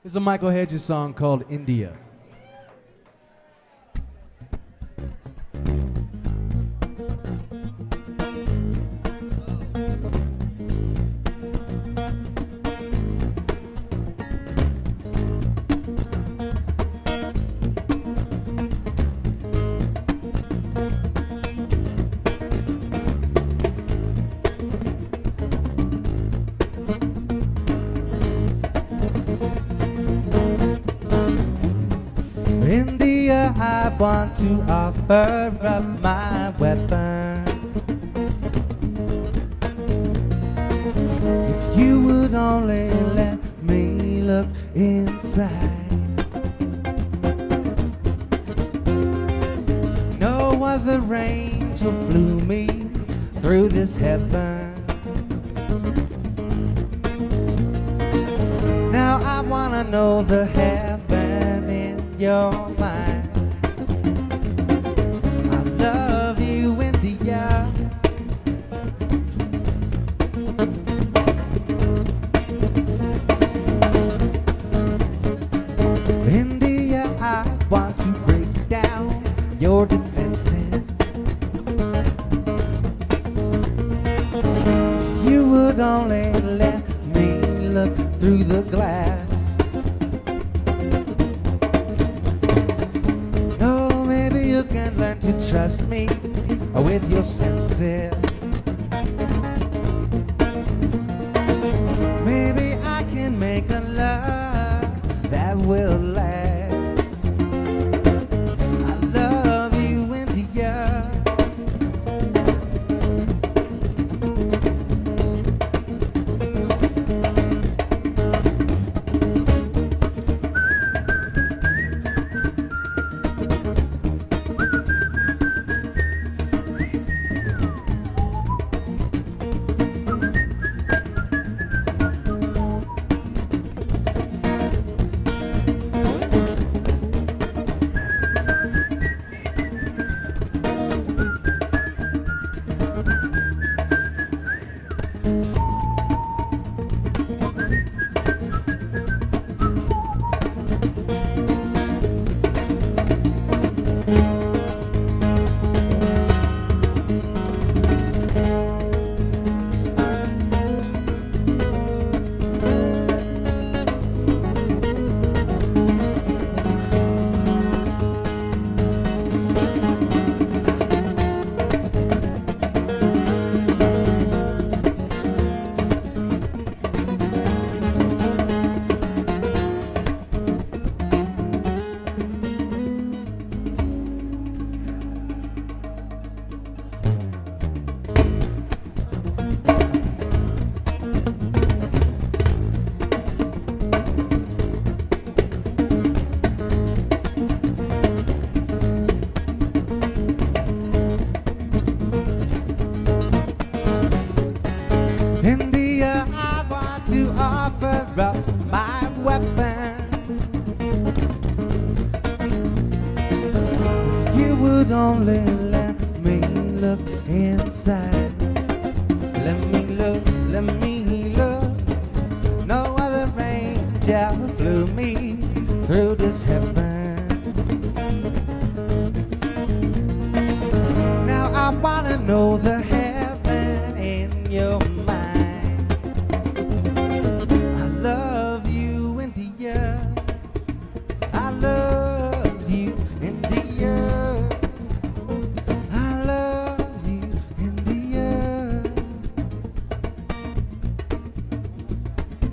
It's a Michael Hedges song called India. India, I want to offer up my weapon. If you would only let me look inside. No other angel flew me through this heaven. Now I wanna know the heaven in your mind. I love you, India. India, I want to break down your defenses. If you would only let me look through the glass. No, maybe you can learn to trust me with your senses. Maybe I can make a love that will last. I love you, India. India, I want to offer up my weapon. If you would only let me look inside. Let me look, let me look. No other angel flew me through this heaven. Now I wanna know the heaven